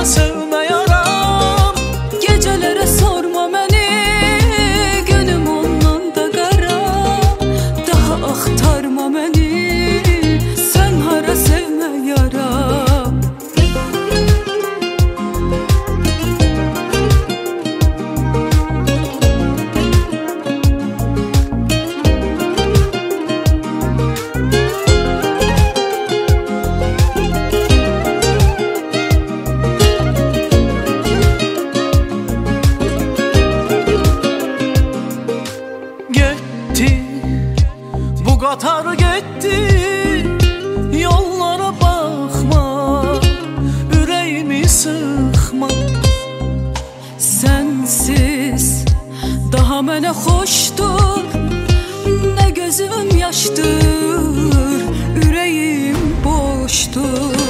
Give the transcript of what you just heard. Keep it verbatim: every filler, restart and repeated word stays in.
hara sevme yaram. Gecelərə sorma məni, günüm ondan da qara. Daha axtarma məni, sən hara sevmə yaram. Bu qatar getdi, yollara baxma, ürəyimi sıxma. Sənsiz daha mənə xoşdur, nə gözüm yaşdır, ürəyim boşdur.